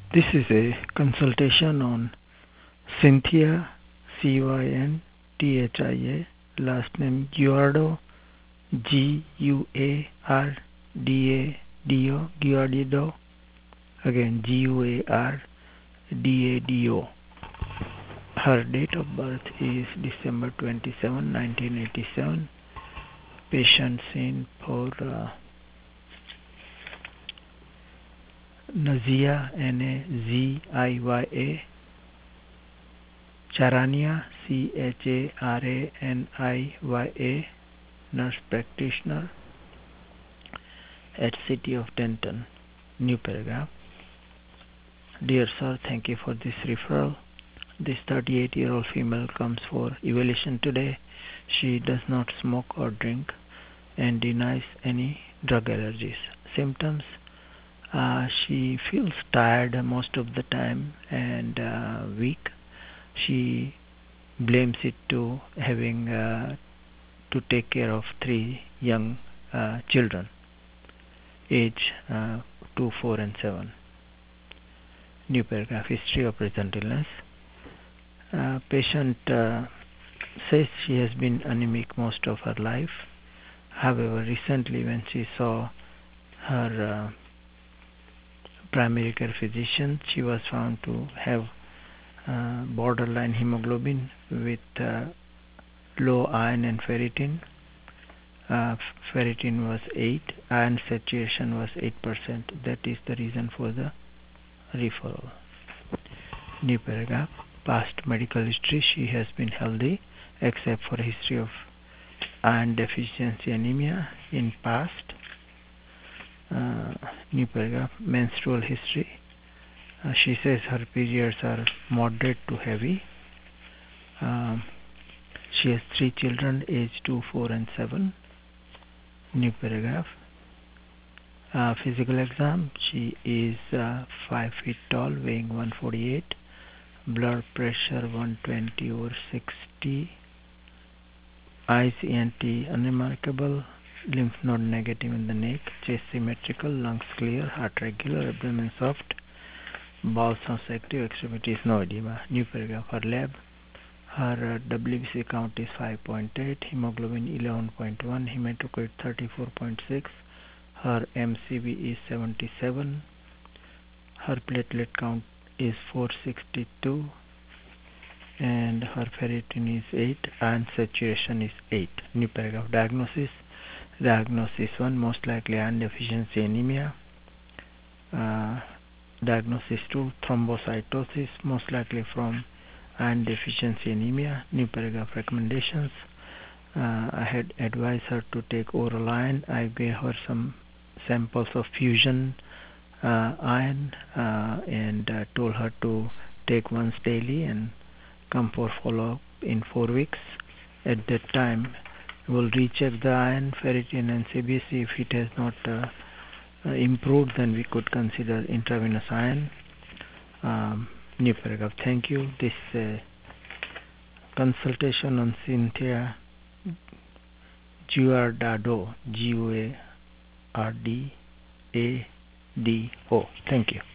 This is a consultation on Cynthia, Cynthia, last name Guardo, Guardido, again Guardado. Her date of birth is December 27, 1987. Patient seen for Nazia, Nazia, Charania, Charania, nurse practitioner at City of Denton. New paragraph. Dear sir, thank you for this referral. This 38-year-old female comes for evaluation today. She does not smoke or drink and denies any drug allergies. Symptoms: she feels tired most of the time and weak. She blames it to having to take care of 3 young children, age 2, 4 and 7. New paragraph. History of present illness. Patient says she has been anemic most of her life. However, recently when she saw her primary care physician, she was found to have borderline hemoglobin with low iron and ferritin. Ferritin was 8, iron saturation was 8%. That is the reason for the referral. New paragraph. Past medical history: she has been healthy except for a history of iron deficiency anemia in past. New paragraph. Menstrual history: she says her periods are moderate to heavy. She has 3 children, age 2, 4 and 7. New paragraph. Physical exam: she is 5 feet tall, weighing 148. Blood pressure 120/60. Eyes ENT unremarkable. Lymph node negative in the neck. Chest symmetrical. Lungs clear. Heart regular. Abdomen soft. Bowel sounds active. Extremities no edema. New paragraph. Her lab: her WBC count is 5.8. Hemoglobin 11.1. Hematocrit 34.6. Her MCV is 77. Her platelet count is 462 and her ferritin is 8. Iron saturation is 8. New paragraph. Diagnosis: 1, most likely iron deficiency anemia. Diagnosis 2, thrombocytosis, most likely from iron deficiency anemia. New paragraph. Recommendations: I had advised her to take oral iron. I gave her some samples of fusion iron and told her to take once daily and come for follow-up in 4 weeks. At that time, we'll recheck the iron, ferritin and CBC. If it has not improved, then we could consider intravenous iron. New paragraph. Thank you. This is a consultation on Cynthia Guardado, Guardado. Thank you.